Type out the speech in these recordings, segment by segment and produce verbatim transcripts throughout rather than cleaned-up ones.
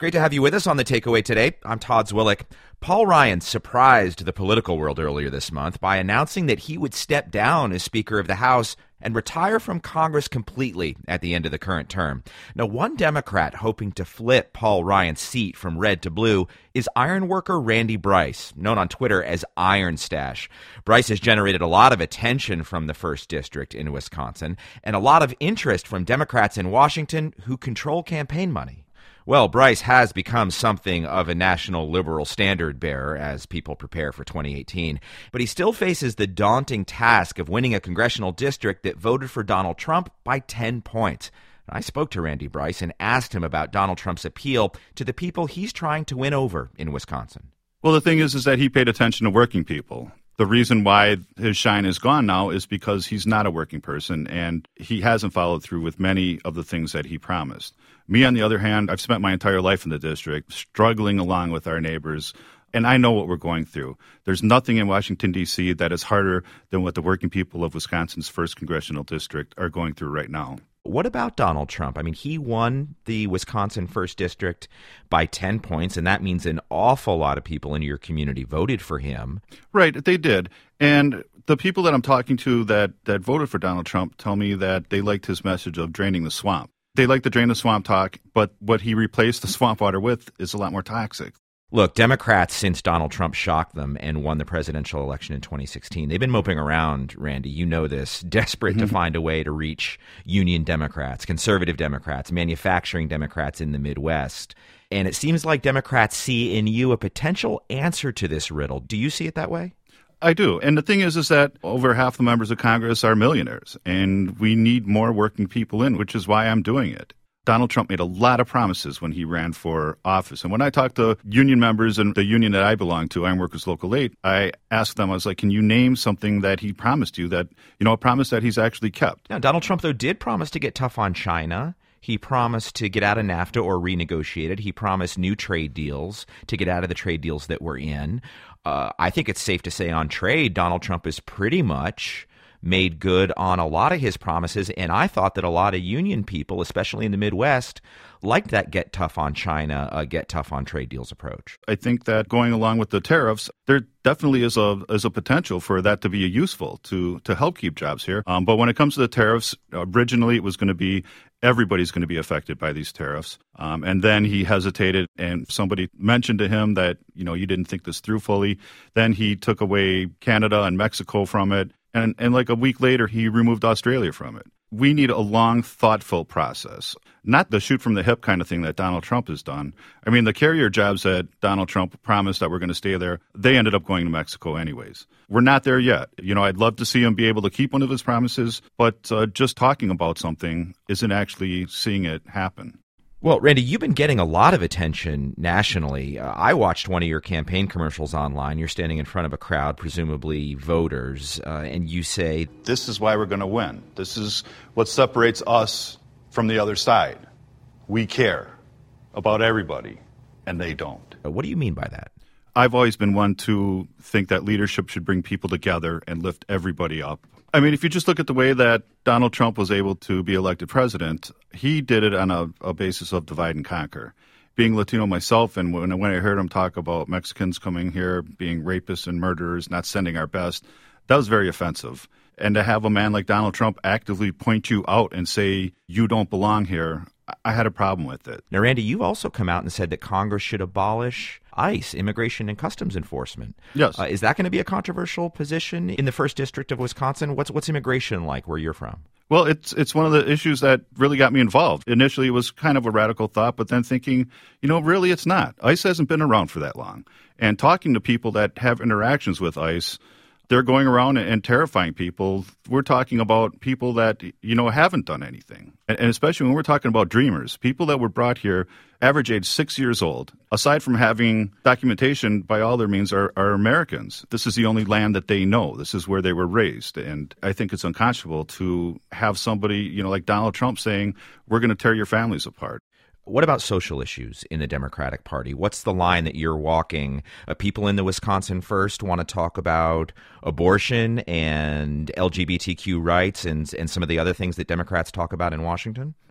Great to have you with us on The Takeaway today. I'm Todd Zwillich. Paul Ryan surprised the political world earlier this month by announcing that he would step down as Speaker of the House and retire from Congress completely at the end of the current term. Now, one Democrat hoping to flip Paul Ryan's seat from red to blue is ironworker Randy Bryce, known on Twitter as Iron Stash. Bryce has generated a lot of attention from the first District in Wisconsin and a lot of interest from Democrats in Washington who control campaign money. Well, Bryce has become something of a national liberal standard bearer as people prepare for twenty eighteen, but he still faces the daunting task of winning a congressional district that voted for Donald Trump by ten points. I spoke to Randy Bryce and asked him about Donald Trump's appeal to the people he's trying to win over in Wisconsin. Well, the thing is, is that he paid attention to working people. The reason why his shine is gone now is because he's not a working person and he hasn't followed through with many of the things that he promised. Me, on the other hand, I've spent my entire life in the district struggling along with our neighbors, and I know what we're going through. There's nothing in Washington, D C that is harder than what the working people of Wisconsin's first congressional district are going through right now. What about Donald Trump? I mean, he won the Wisconsin first District by ten points, and that means an awful lot of people in your community voted for him. Right, they did. And the people that I'm talking to that, that voted for Donald Trump tell me that they liked his message of draining the swamp. They like the drain the swamp talk, but what he replaced the swamp water with is a lot more toxic. Look, Democrats, since Donald Trump shocked them and won the presidential election in twenty sixteen, they've been moping around, Randy, you know this, desperate mm-hmm. to find a way to reach union Democrats, conservative Democrats, manufacturing Democrats in the Midwest. And it seems like Democrats see in you a potential answer to this riddle. Do you see it that way? I do. And the thing is, is that over half the members of Congress are millionaires, and we need more working people in, which is why I'm doing it. Donald Trump made a lot of promises when he ran for office. And when I talked to union members and the union that I belong to, Ironworkers Local eight, I asked them, I was like, can you name something that he promised you that, you know, a promise that he's actually kept? Now, Donald Trump, though, did promise to get tough on China. He promised to get out of NAFTA or renegotiate it. He promised new trade deals to get out of the trade deals that we're in. Uh, I think it's safe to say on trade, Donald Trump is pretty much made good on a lot of his promises, and I thought that a lot of union people, especially in the Midwest, liked that get tough on China, uh, get tough on trade deals approach. I think that going along with the tariffs, there definitely is a is a potential for that to be useful to to help keep jobs here. Um, but when it comes to the tariffs, originally it was going to be everybody's going to be affected by these tariffs. Um, and then he hesitated, and somebody mentioned to him that, you know, you didn't think this through fully. Then he took away Canada and Mexico from it. And, and like a week later, he removed Australia from it. We need a long, thoughtful process, not the shoot from the hip kind of thing that Donald Trump has done. I mean, the carrier jobs that Donald Trump promised that were going to stay there, they ended up going to Mexico anyways. We're not there yet. You know, I'd love to see him be able to keep one of his promises, but uh, just talking about something isn't actually seeing it happen. Well, Randy, you've been getting a lot of attention nationally. Uh, I watched one of your campaign commercials online. You're standing in front of a crowd, presumably voters, uh, and you say, this is why we're going to win. This is what separates us from the other side. We care about everybody, and they don't. What do you mean by that? I've always been one to think that leadership should bring people together and lift everybody up. I mean, if you just look at the way that Donald Trump was able to be elected president, he did it on a, a basis of divide and conquer. Being Latino myself, and when, when I heard him talk about Mexicans coming here, being rapists and murderers, not sending our best, that was very offensive. And to have a man like Donald Trump actively point you out and say, you don't belong here, I had a problem with it. Now, Randy, you've also come out and said that Congress should abolish ICE, Immigration and Customs Enforcement. Yes. Uh, is that going to be a controversial position in the first District of Wisconsin? What's what's immigration like where you're from? Well, it's it's one of the issues that really got me involved. Initially, it was kind of a radical thought, but then thinking, you know, really it's not. ICE hasn't been around for that long. And talking to people that have interactions with ICE, they're going around and terrifying people. We're talking about people that, you know, haven't done anything. And especially when we're talking about dreamers, people that were brought here, average age six years old. Aside from having documentation, by all their means, are, are Americans. This is the only land that they know. This is where they were raised. And I think it's unconscionable to have somebody, you know, like Donald Trump saying, we're going to tear your families apart. What about social issues in the Democratic Party? What's the line that you're walking? Uh, people in the Wisconsin First want to talk about abortion and L G B T Q rights and and some of the other things that Democrats talk about in Washington?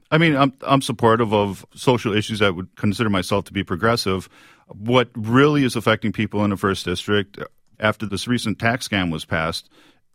I mean, I'm I'm supportive of social issues that would consider myself to be progressive. What really is affecting people in the first district after this recent tax scam was passed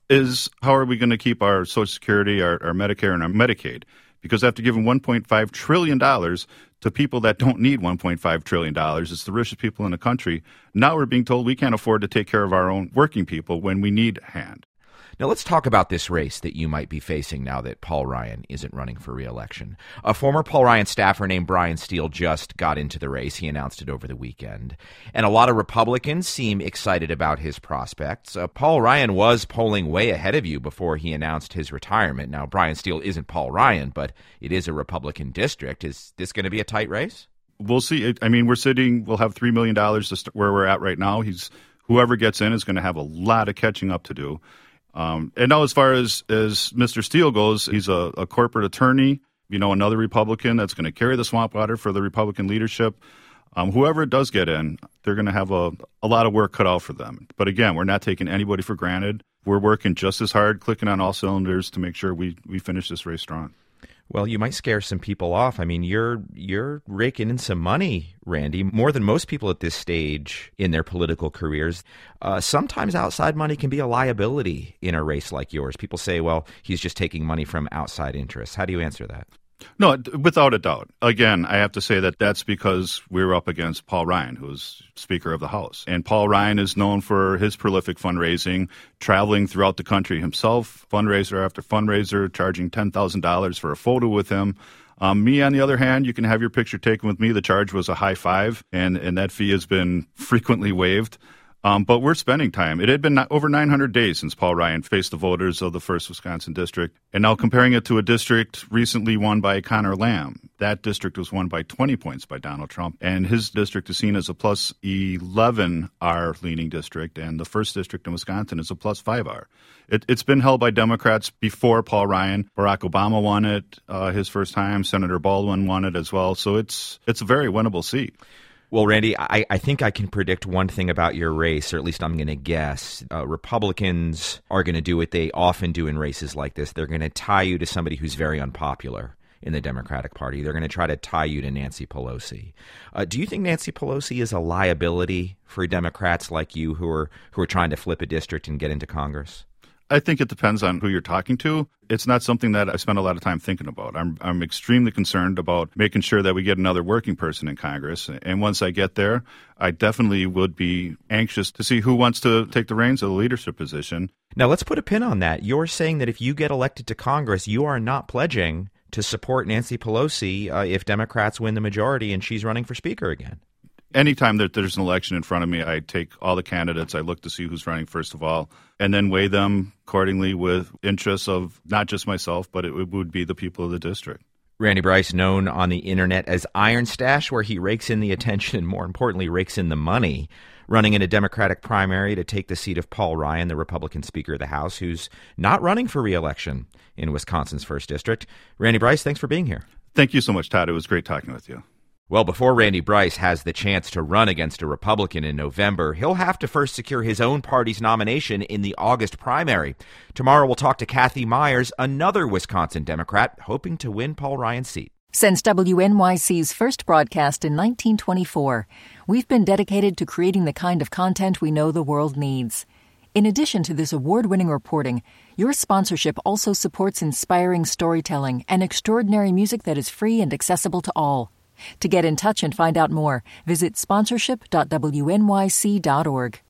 is how are we going to keep our Social Security, our, our Medicare, and our Medicaid? Because after giving one point five trillion dollars to people that don't need one point five trillion dollars, it's the richest people in the country, now we're being told we can't afford to take care of our own working people when we need a hand. Now let's talk about this race that you might be facing now that Paul Ryan isn't running for re-election. A former Paul Ryan staffer named Brian Steele just got into the race. He announced it over the weekend. And a lot of Republicans seem excited about his prospects. Uh, Paul Ryan was polling way ahead of you before he announced his retirement. Now, Brian Steele isn't Paul Ryan, but it is a Republican district. Is this going to be a tight race? We'll see. I mean, we're sitting, we'll have three million dollars to st- where we're at right now. He's whoever gets in is going to have a lot of catching up to do. Um, and now as far as, as Mister Steele goes, he's a, a corporate attorney, you know, another Republican that's going to carry the swamp water for the Republican leadership. Um, whoever does get in, they're going to have a, a lot of work cut out for them. But again, we're not taking anybody for granted. We're working just as hard, clicking on all cylinders to make sure we, we finish this race strong. Well, you might scare some people off. I mean, you're you're raking in some money, Randy, more than most people at this stage in their political careers. Uh, sometimes outside money can be a liability in a race like yours. People say, well, he's just taking money from outside interests. How do you answer that? No, without a doubt. Again, I have to say that that's because we're up against Paul Ryan, who's Speaker of the House. And Paul Ryan is known for his prolific fundraising, traveling throughout the country himself, fundraiser after fundraiser, charging ten thousand dollars for a photo with him. Um, me, on the other hand, you can have your picture taken with me. The charge was a high five, and, and that fee has been frequently waived. Um, but we're spending time. It had been over nine hundred days since Paul Ryan faced the voters of the first Wisconsin district. And now comparing it to a district recently won by Connor Lamb. That district was won by twenty points by Donald Trump. And his district is seen as a plus eleven R leaning district. And the first district in Wisconsin is a plus five R. It, it's been held by Democrats before Paul Ryan. Barack Obama won it uh, his first time. Senator Baldwin won it as well. So it's it's a very winnable seat. Well, Randy, I, I think I can predict one thing about your race, or at least I'm going to guess. Uh, Republicans are going to do what they often do in races like this. They're going to tie you to somebody who's very unpopular in the Democratic Party. They're going to try to tie you to Nancy Pelosi. Uh, do you think Nancy Pelosi is a liability for Democrats like you who are who are trying to flip a district and get into Congress? I think it depends on who you're talking to. It's not something that I spend a lot of time thinking about. I'm I'm extremely concerned about making sure that we get another working person in Congress. And once I get there, I definitely would be anxious to see who wants to take the reins of the leadership position. Now, let's put a pin on that. You're saying that if you get elected to Congress, you are not pledging to support Nancy Pelosi uh, if Democrats win the majority and she's running for Speaker again. Anytime that there's an election in front of me, I take all the candidates. I look to see who's running first of all, and then weigh them accordingly with interests of not just myself, but it would be the people of the district. Randy Bryce, known on the internet as Iron Stash, where he rakes in the attention and more importantly, rakes in the money, running in a Democratic primary to take the seat of Paul Ryan, the Republican Speaker of the House, who's not running for re-election in Wisconsin's first district. Randy Bryce, thanks for being here. Thank you so much, Todd. It was great talking with you. Well, before Randy Bryce has the chance to run against a Republican in November, he'll have to first secure his own party's nomination in the August primary. Tomorrow we'll talk to Kathy Myers, another Wisconsin Democrat, hoping to win Paul Ryan's seat. Since W N Y C's first broadcast in nineteen twenty-four, we've been dedicated to creating the kind of content we know the world needs. In addition to this award-winning reporting, your sponsorship also supports inspiring storytelling and extraordinary music that is free and accessible to all. To get in touch and find out more, visit sponsorship dot w n y c dot org.